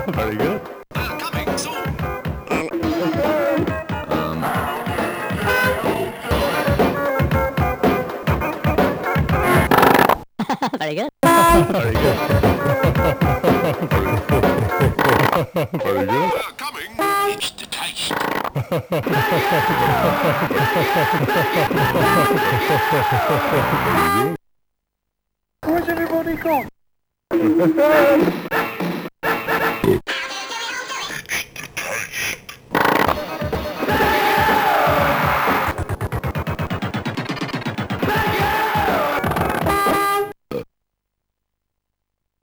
Very good. Coming soon. Very good. Very good. Very good. Coming. It's the taste. Where's everybody gone?